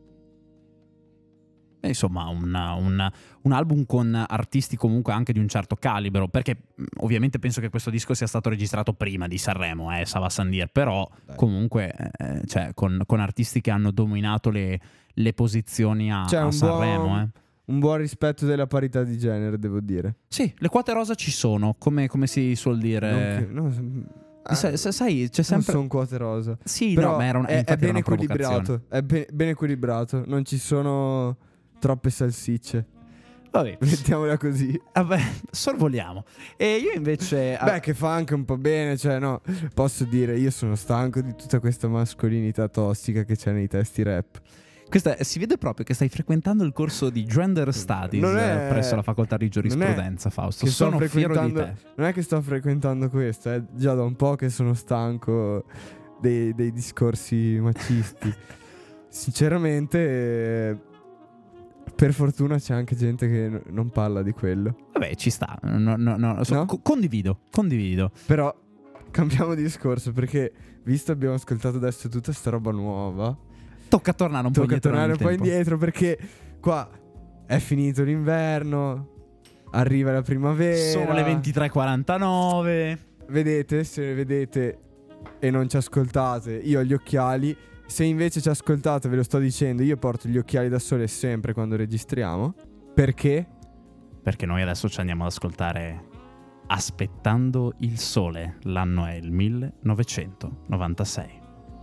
E insomma, un, un- un album con artisti comunque anche di un certo calibro. Perché mh, ovviamente penso che questo disco sia stato registrato prima di Sanremo, eh, Sava Sandir. Però Dai. comunque, eh, cioè, con, con artisti che hanno dominato le, le posizioni a, C'è a un Sanremo. buon, Eh. un buon rispetto della parità di genere, devo dire. Sì, le quote rosa ci sono, come, come si suol dire. Non che- no, s- ah, Sai, sai- sai, c'è sempre. non sono quote rosa. Sì, Però no, ma era un, è, è infatti era ben una provocazione. equilibrato. È be- ben equilibrato. Non ci sono troppe salsicce. Vabbè, Mettiamola così. vabbè, sorvoliamo. E io invece. Beh, che fa anche un po' bene. Cioè, no, posso dire, io sono stanco di tutta questa mascolinità tossica che c'è nei testi rap. Questa, si vede proprio che stai frequentando il corso di Gender Studies Non è- eh, presso la facoltà di giurisprudenza, Fausto. che sto Sono fiero di frequentando- te. Non è che sto frequentando questo, è già da un po' che sono stanco dei, dei discorsi macisti. Sinceramente, eh, per fortuna c'è anche gente che n- non parla di quello. Vabbè, ci sta. No, no, no, so- No? co- condivido, condivido. Però cambiamo discorso, perché visto abbiamo ascoltato adesso tutta sta roba nuova, Tocca tornare un po' tocca indietro tornare nel un po' tempo. indietro, perché qua è finito l'inverno, arriva la primavera. Sono le ventitré e quarantanove. Vedete, se vedete e non ci ascoltate, io ho gli occhiali. Se invece ci ascoltate, ve lo sto dicendo, io porto gli occhiali da sole sempre quando registriamo. Perché? Perché noi adesso ci andiamo ad ascoltare Aspettando il sole. L'anno è il millenovecentonovantasei.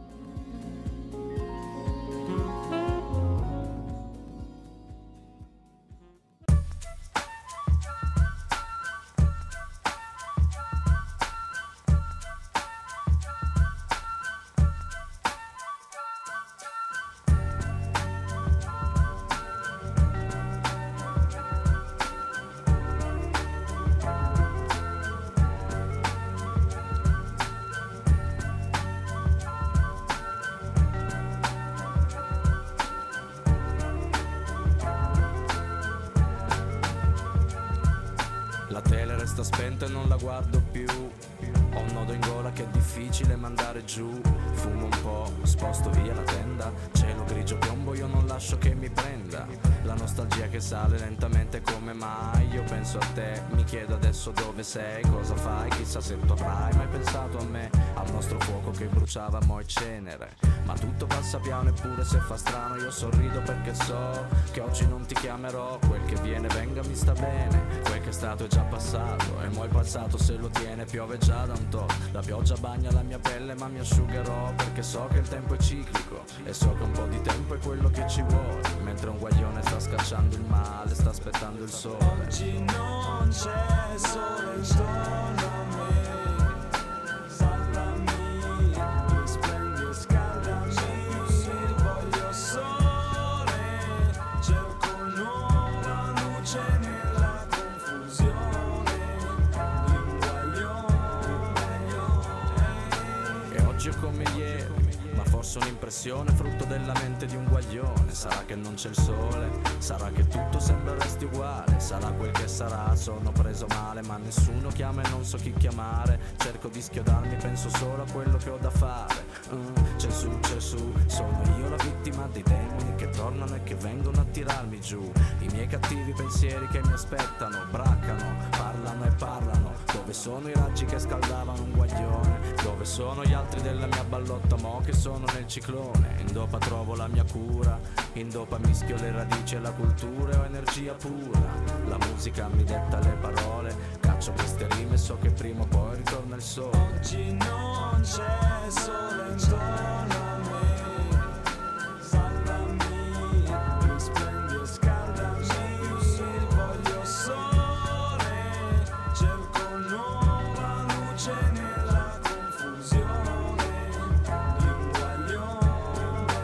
La tele resta spenta e non la guardo più. Ho un nodo in gola che è difficile mandare giù. Fumo un po', sposto via la tenda. Cielo grigio piombo, io non lascio che mi prenda. La nostalgia che sale lentamente, come mai? Io penso a te, mi chiedo adesso dove sei, cosa fai, chissà se tu avrai mai pensato a me, al nostro fuoco che bruciava mo' e cenere. Ma tutto passa piano eppure se fa strano io sorrido perché so che oggi non ti chiamerò. Quel che viene venga mi sta bene, quel che è stato è già passato e mo' il passato se lo tiene piove già da un to'. La pioggia bagna la mia pelle ma mi asciugherò perché so che il tempo è ciclico e so che un po' di tempo è quello che ci vuole. Mentre un guaglione sta scacciando il male, sta aspettando il sole. Oggi non c'è sole intorno a me. Salvami, risplendi e scaldami. Voglio sole, cerco depressione frutto della mente di un guaglione. Sarà che non c'è il sole, sarà che tutto sembra resti uguale, sarà quel che sarà, sono preso male ma nessuno chiama e non so chi chiamare. Cerco di schiodarmi, penso solo a quello che ho da fare. uh, C'è su, c'è su, sono io la vittima dei demoni che tornano e che vengono a tirarmi giù. I miei cattivi pensieri che mi aspettano, braccano, parlano e parlano. Dove sono i raggi che scaldavano un guaglione? Dove sono gli altri della mia ballotta mo che sono nel ciclone? In dopa trovo la mia cura, in dopa mischio le radici e la cultura e ho energia pura. La musica mi detta le parole, caccio queste rime e so che prima o poi ritorna il sole. Oggi non c'è sole intorno a me, salvami, risplendi e scaldami, voglio sole, cerco nuova luce nella confusione di un guaglione.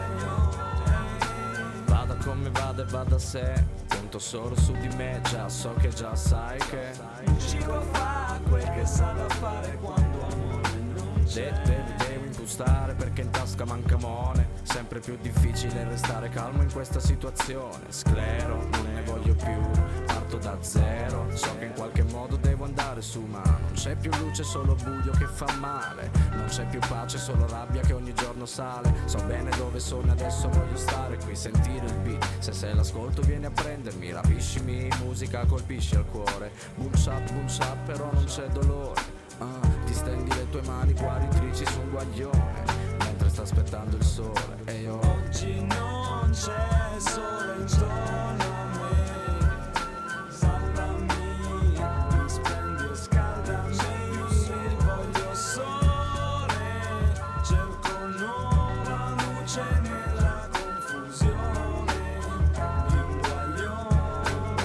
Vada come vada e vada a sé, conto solo su di me, già so che già sai che Un cibo fa quel che sa da fare quando amore non c'è. De- devi, devo impostare perché in tasca manca mone. Sempre più difficile restare calmo in questa situazione. Sclero, non ne voglio più, parto da zero. So che in qualche modo devo andare su, ma non c'è più luce, solo buio che fa male. Non c'è più pace, solo rabbia che ogni giorno sale. So bene dove sono, adesso voglio stare qui, sentire il beat. Se sei l'ascolto vieni a prendermi, rapiscimi, musica colpisci al cuore. Boom shap, boom shap, però non c'è dolore. Ah, ti stendi le tue mani guaritrici su un guaglione mentre sta aspettando il sole e io Oggi non c'è sole intorno a me, salvami, risplendi e scaldami, voglio sole, cerco nuova luce nella confusione di un guaglione.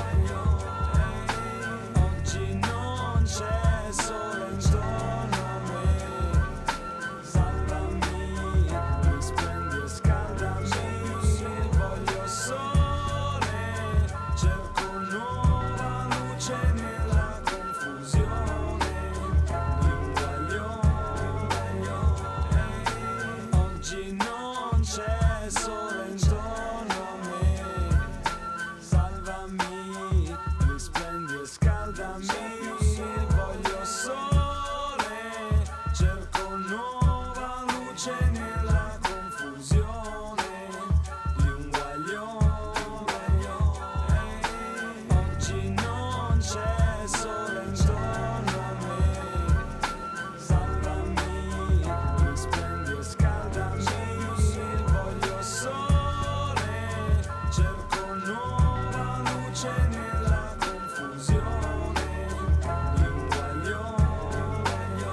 Oggi non c'è sole intorno a me, salvami, risplendi e scaldami, voglio sole, cerco nuova luce nella confusione di un guaglione. Oggi non c'è sole intorno a me, salvami, risplendi e scaldami, voglio sole, cerco nuova luce nella confusione di un guaglione. Oggi non c'è sole intorno a me, salvami, risplendi e scaldami, voglio sole, cerco nuova luce nella confusione di un guaglione.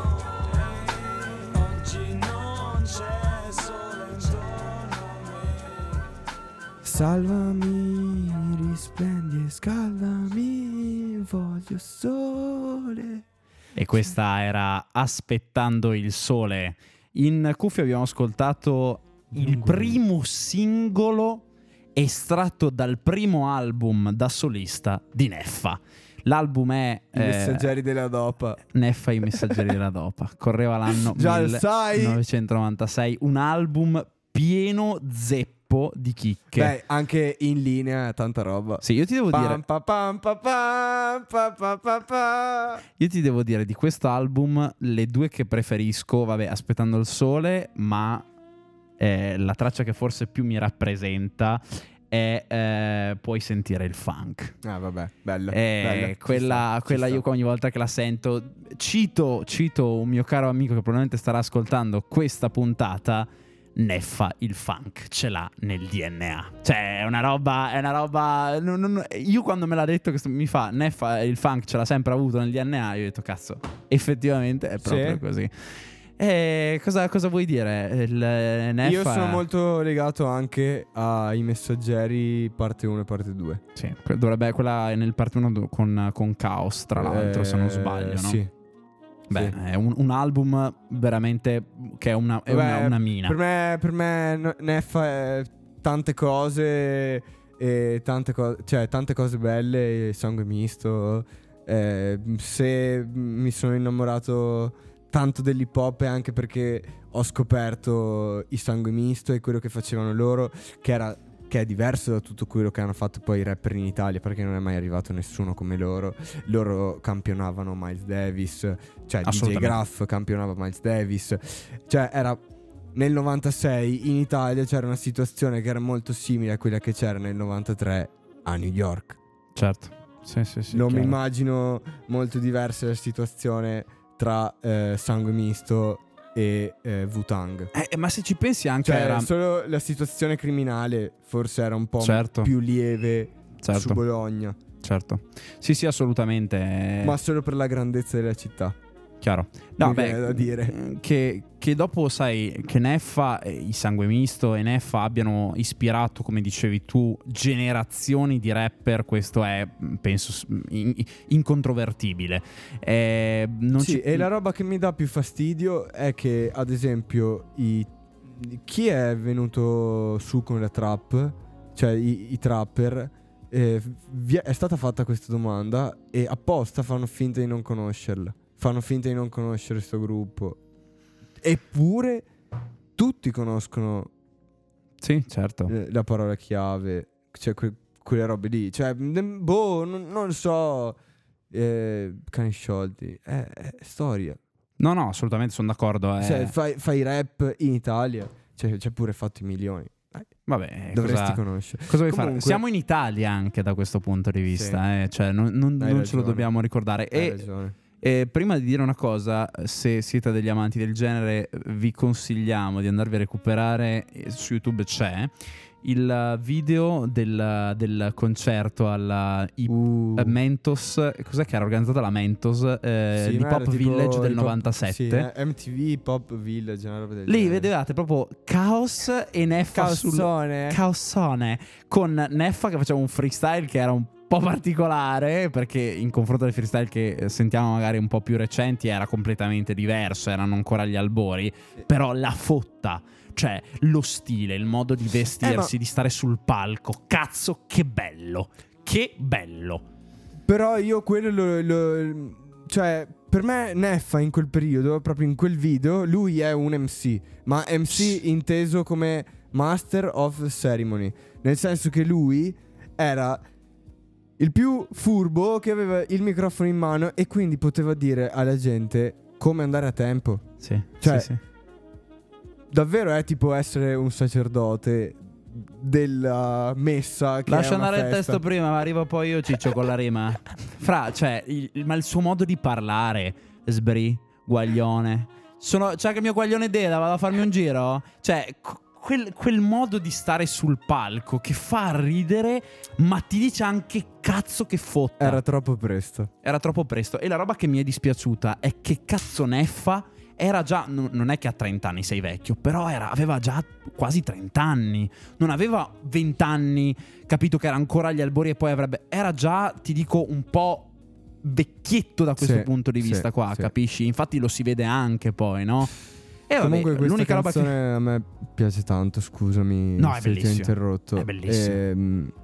Oggi non c'è sole intorno a me. Salvami, risplendi e scaldami, voglio sole. E questa era Aspettando il sole. In cuffia abbiamo ascoltato il Lungo. primo singolo estratto dal primo album da solista di Neffa. L'album è I eh, messaggeri della dopa. Neffa i messaggeri della dopa. Correva l'anno Già lo sai. millenovecentonovantasei, un album pieno zeppo di chicche. Beh, anche in linea tanta roba. Sì, io ti devo dire Pam, pa, pam, pa, pam, pa, pa, pa, pa. Io ti devo dire di questo album le due che preferisco, vabbè, Aspettando il sole, ma eh, la traccia che forse più mi rappresenta è eh, Puoi sentire il funk. Ah, vabbè, bella. Eh, bella. Ci quella sta, ci quella sta. io ogni volta che la sento cito, cito un mio caro amico che probabilmente starà ascoltando questa puntata. Neffa il funk ce l'ha nel D N A. Cioè è una roba, è una roba non- non- io quando me l'ha detto che sto- mi fa Neffa il funk ce l'ha sempre avuto nel D N A, io ho detto cazzo, effettivamente è proprio Sì. così. E cosa, cosa vuoi dire? Il, eh, Neffa Io sono molto legato anche ai messaggeri parte uno e parte due. sì, que- dovrebbe quella è nel parte uno con, con Caos tra l'altro, se non sbaglio, no? Sì. Beh, sì. è un, un album veramente che è una, è una, Beh, una mina. Per me, per me no- Neffa è tante cose e tante cose, cioè tante cose belle, sangue misto. Eh, se mi sono innamorato tanto dell'hip hop è anche perché ho scoperto i Sangue Misto e quello che facevano loro, che era che è diverso da tutto quello che hanno fatto poi i rapper in Italia, perché non è mai arrivato nessuno come loro. Loro campionavano Miles Davis, cioè D J Graff campionava Miles Davis, cioè era nel novantasei in Italia c'era una situazione che era molto simile a quella che c'era nel novantatré a New York. Certo, sì, sì, sì, non chiaro. mi immagino molto diversa la situazione tra eh, Sangue Misto e eh, Wu-Tang. Eh, ma se ci pensi anche cioè era... solo la situazione criminale forse era un po' certo. più lieve certo. su Bologna. Certo. Sì, sì, assolutamente. Ma solo per la grandezza della città. Chiaro. No, Mi beh, viene da dire. Che, che dopo, sai, che Neffa, eh, i Sangue Misto e Neffa abbiano ispirato, come dicevi tu, generazioni di rapper, questo è, penso, in, incontrovertibile. Eh, non sì, ci... e la roba che mi dà più fastidio è che, ad esempio, i, chi è venuto su con la trap, cioè i, i trapper, eh, vi è, è stata fatta questa domanda e apposta fanno finta di non conoscerla. Fanno finta di non conoscere questo gruppo. Eppure tutti conoscono sì, certo. la parola chiave, cioè que- quelle robe lì. Cioè, boh, non, non so. Eh, cani sciolti. È, è storia. No, no, assolutamente sono d'accordo. Eh. Cioè, fai, fai rap in Italia. Cioè, c'è pure fatto i milioni. Dai. Vabbè, dovresti cosa, conoscere. Cosa vuoi Comunque, fare? Siamo in Italia anche da questo punto di vista, sì. eh? Cioè, non, non, non ce lo dobbiamo ricordare. Hai e ragione. E prima di dire una cosa, se siete degli amanti del genere, vi consigliamo di andarvi a recuperare, su YouTube c'è, il video del, del concerto alla I- uh. Mentos, cos'è che era organizzata la Mentos, eh, Sì, l'Hip Hop Village del novantasette. Sì, eh, M T V Hip Hop Village, una roba del Lì genere. vedevate proprio Caos e Neffa Caossone. sul Caossone, con Neffa che faceva un freestyle che era un po' particolare, perché in confronto ai freestyle che sentiamo magari un po' più recenti era completamente diverso, erano ancora gli albori, sì. Però la fotta, cioè lo stile, il modo di vestirsi, eh, ma... di stare sul palco, cazzo che bello, che bello. Però io quello lo, lo, cioè per me Neffa in quel periodo, proprio in quel video, lui è un M C, ma M C inteso come Master of Ceremony, nel senso che lui era il più furbo che aveva il microfono in mano e quindi poteva dire alla gente come andare a tempo. Sì, cioè, sì, sì. Davvero è tipo essere un sacerdote della messa che lascia è una andare festa. il testo prima, ma arrivo poi io Ciccio con la rima. Fra, cioè, il, ma il suo modo di parlare, sbri, guaglione. Sono, cioè che il mio guaglione deda, vado a farmi un giro? Cioè, Quel, quel modo di stare sul palco che fa ridere, ma ti dice anche cazzo che fotta. Era troppo presto. Era troppo presto. E la roba che mi è dispiaciuta è che cazzo Neffa era già, n- non è che a trenta anni sei vecchio, però era, aveva già quasi trenta anni. Non aveva venti anni, capito che era ancora agli albori e poi avrebbe... Era già, ti dico, un po' vecchietto da questo sì, punto di vista sì, qua, sì. capisci? Infatti lo si vede anche poi, no? E vabbè, comunque questa l'unica roba canzone che... a me piace tanto, scusami No, è se ti ho bellissimo. interrotto. È bellissimo. Ehm,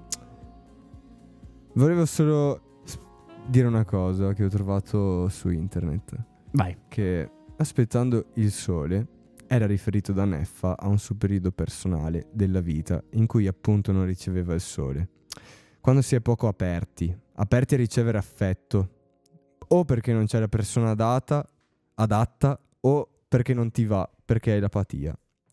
volevo solo dire una cosa che ho trovato su internet. Vai. Che aspettando il sole era riferito da Neffa a un suo periodo personale della vita in cui appunto non riceveva il sole. Quando si è poco aperti, aperti a ricevere affetto, o perché non c'è la persona adatta, adatta o perché non ti va, perché hai l'apatia.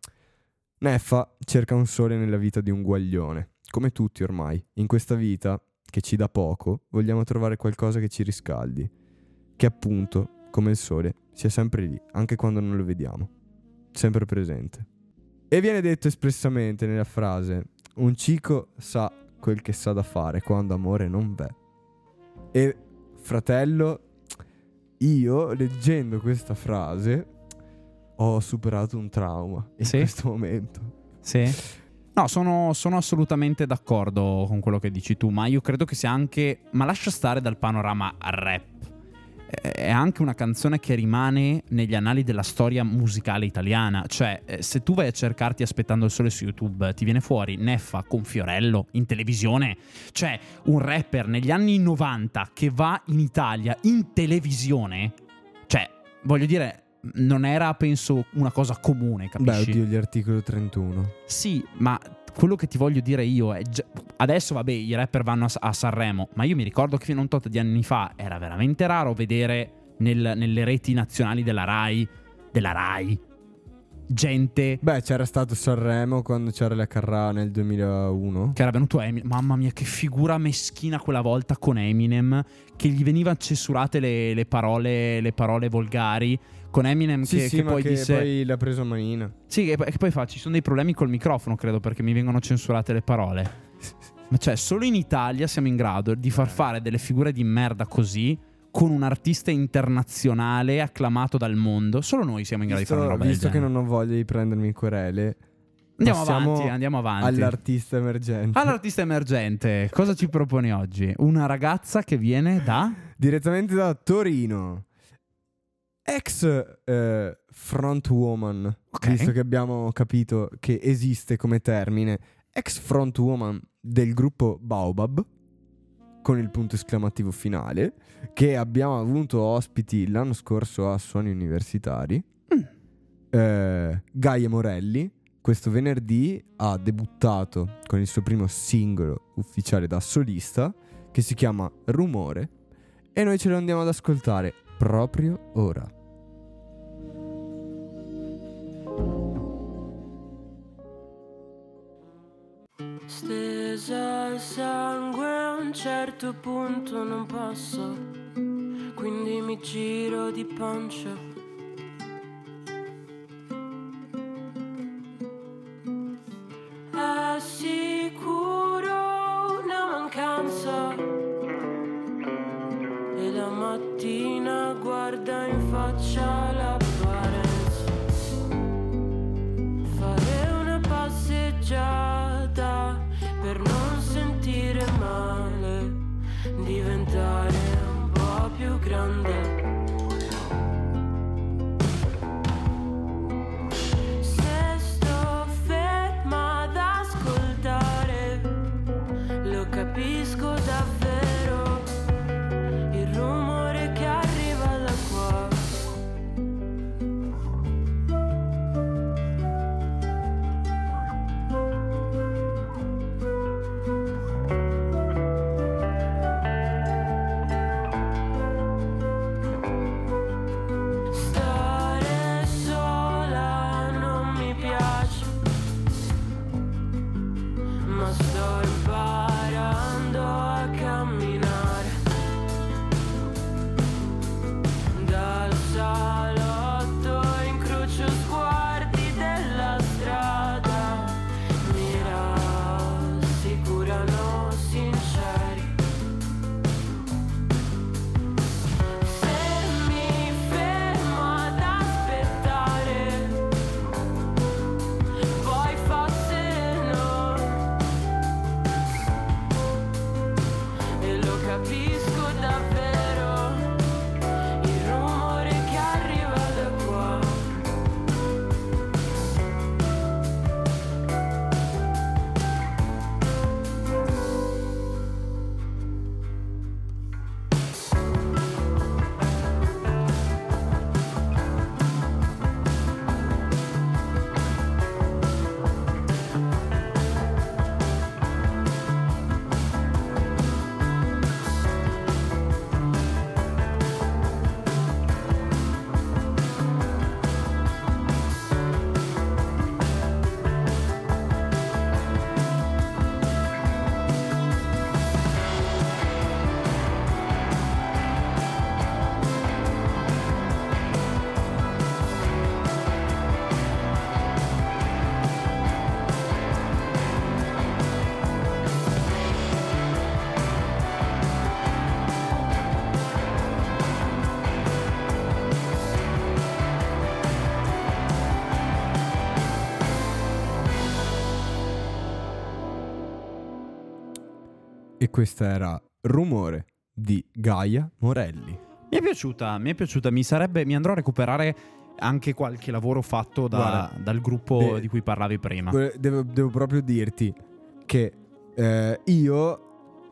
Neffa cerca un sole nella vita di un guaglione. Come tutti ormai, in questa vita, che ci dà poco, vogliamo trovare qualcosa che ci riscaldi. Che appunto, come il sole, sia sempre lì, anche quando non lo vediamo. Sempre presente. E viene detto espressamente nella frase: un cico sa quel che sa da fare quando amore non v'è. E, fratello, io, leggendo questa frase... ho superato un trauma in sì? questo momento. Sì? No, sono, sono assolutamente d'accordo con quello che dici tu, ma io credo che sia anche... Ma lascia stare dal panorama rap. È anche una canzone che rimane negli annali della storia musicale italiana. Cioè, se tu vai a cercarti Aspettando il sole su YouTube, ti viene fuori Neffa con Fiorello in televisione. Cioè, un rapper negli anni novanta che va in Italia in televisione. Cioè, voglio dire... non era, penso, una cosa comune, capisci? Beh, oddio, gli articolo trentuno. Sì, ma quello che ti voglio dire io è già... adesso vabbè, i rapper vanno a, a Sanremo, ma io mi ricordo che fino a un tot di anni fa era veramente raro vedere nel, nelle reti nazionali della Rai della Rai gente. Beh, c'era stato Sanremo quando c'era la Carrà nel duemilauno, che era venuto Eminem. Mamma mia, che figura meschina quella volta con Eminem, che gli venivano censurate le, le parole le parole volgari con Eminem. Sì, che, sì, che ma poi che disse poi l'ha preso a manina. sì, che, che poi fa ci sono dei problemi col microfono, credo, perché mi vengono censurate le parole. Ma cioè, solo in Italia siamo in grado di far fare delle figure di merda così con un artista internazionale acclamato dal mondo. Solo noi siamo in grado Visto, di fare una roba visto del che genere. non ho voglia di prendermi querele, Andiamo passiamo avanti, andiamo avanti. all'artista emergente. All'artista emergente, cosa ci proponi oggi? Una ragazza che viene da... Direttamente da Torino. Ex eh, frontwoman, Ok. visto che abbiamo capito che esiste come termine. Ex frontwoman del gruppo Baobab, con il punto esclamativo finale, che abbiamo avuto ospiti l'anno scorso a Suoni Universitari. Mm. eh, Gaia Morelli questo venerdì ha debuttato con il suo primo singolo ufficiale da solista, che si chiama Rumore, e noi ce lo andiamo ad ascoltare proprio ora. Stesa al sangue a un certo punto non posso, quindi mi giro di pancia. È sicuro una mancanza e la mattina guarda in faccia l'apparenza. Fare una passeggiata per non sentire male, diventare un po' più grande. Se sto ferma ad ascoltare, lo capisco davvero, il rumore che arriva da qua. Stare sola non mi piace, ma sto imparando a camminare. Dal salotto incrocio sguardi della strada, mi rassicurano sinceri. Se mi fermo ad aspettare, poi fa sereno e lo capisco davvero, il rumore che arriva da qua. E questa era Rumore di Gaia Morelli. Mi è piaciuta, mi è piaciuta. Mi sarebbe, mi andrò a recuperare anche qualche lavoro fatto da- Guarda, dal gruppo de- di cui parlavi prima. Que- Devo, devo proprio dirti che eh, io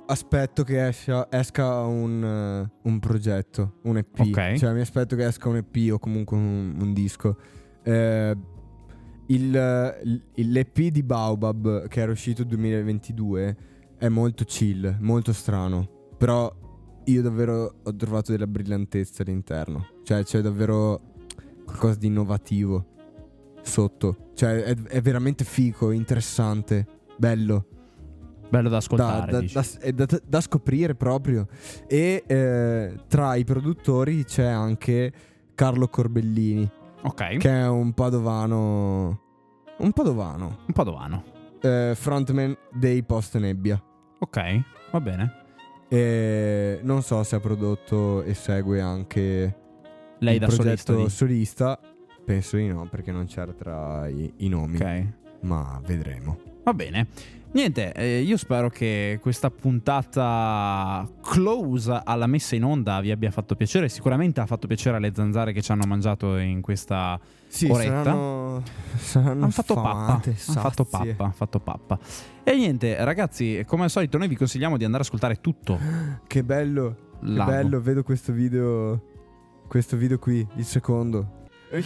aspetto che esca, esca un, uh, un progetto, un E P. Ok. Cioè mi aspetto che esca un E P o comunque un, un disco. Eh, il, il, l'E P di Baobab che era uscito nel duemilaventidue è molto chill, molto strano. Però io davvero ho trovato della brillantezza all'interno. Cioè c'è davvero qualcosa di innovativo sotto. Cioè è, è veramente figo, interessante, bello. Bello da ascoltare, da, dici. da, da, da, da scoprire proprio. E eh, tra i produttori c'è anche Carlo Corbellini, Ok. che è un padovano. Un padovano. Un padovano. eh, Frontman dei Post Nebbia. Ok, va bene. E non so se ha prodotto e segue anche Lei il da solista. progetto Di... solista. Penso di no, perché non c'era tra i, i nomi. Ok. Ma vedremo. Va bene. Niente, eh, io spero che questa puntata close alla messa in onda vi abbia fatto piacere. Sicuramente ha fatto piacere alle zanzare che ci hanno mangiato in questa Sì, oretta. saranno, saranno Hanno fatto pappa. famate, Hanno fatto sazie. pappa. fatto pappa. E niente, ragazzi, come al solito, noi vi consigliamo di andare ad ascoltare tutto. Che bello, che l'album. bello, vedo questo video. Questo video qui, il secondo.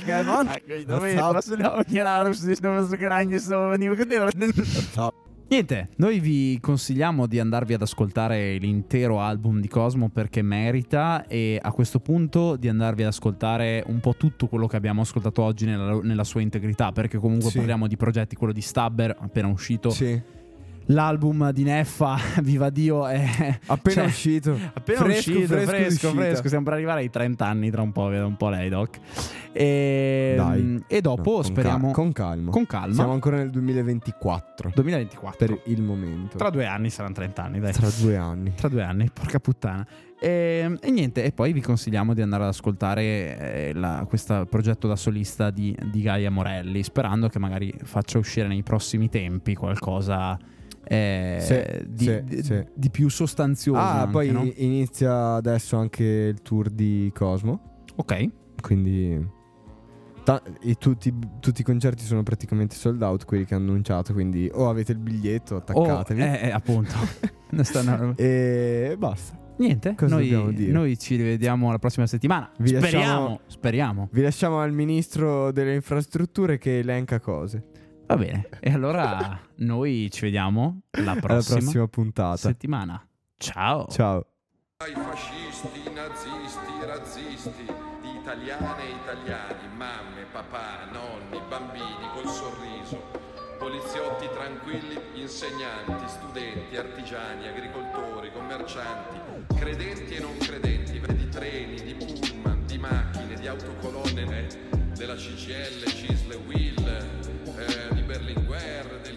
Niente, noi vi consigliamo di andarvi ad ascoltare l'intero album di Cosmo perché merita, e a questo punto di andarvi ad ascoltare un po' tutto quello che abbiamo ascoltato oggi nella, nella sua integrità, perché comunque Sì. parliamo di progetti, quello di Stabber appena uscito, Sì, l'album di Neffa, viva Dio, è appena cioè, uscito. appena Fresco, uscito, fresco fresco, d'uscita. fresco, stiamo per arrivare ai trenta anni tra un po', vedo un po' lei, Doc. E, Dai. e dopo No, con speriamo cal- con calma. con calma. Siamo ancora nel duemilaventiquattro. duemilaventiquattro. Per il momento. Tra due anni saranno trenta anni, dai. Tra due anni. Tra due anni, porca puttana. E, e niente, e poi vi consigliamo di andare ad ascoltare eh, la- questo progetto da solista di, di Gaia Morelli, sperando che magari faccia uscire nei prossimi tempi qualcosa eh, Sì, di, sì, di- sì. di più sostanzioso. Ah, anche, poi no? inizia adesso anche il tour di Cosmo. Ok, Quindi ta- e tutti, tutti i concerti sono praticamente sold out, quelli che hanno annunciato. Quindi o avete il biglietto, oh, attaccatevi. eh, eh, appunto. Ne stanno- E basta. Niente, Cosa dobbiamo noi, dire? noi ci rivediamo la prossima settimana. Vi speriamo, lasciamo- speriamo. Vi lasciamo al ministro delle infrastrutture che elenca cose. Va bene, e allora noi ci vediamo la Alla prossima, prossima puntata. settimana. Ciao. Ciao. Ai fascisti, nazisti, razzisti, di italiane e italiani, mamme, papà, nonni, bambini col sorriso, poliziotti tranquilli, insegnanti, studenti, artigiani, agricoltori, commercianti, credenti e non credenti, di treni, di pullman, di macchine, di autocolonne, eh, della C C L, Cisle, Will, eh, di Berlinguer,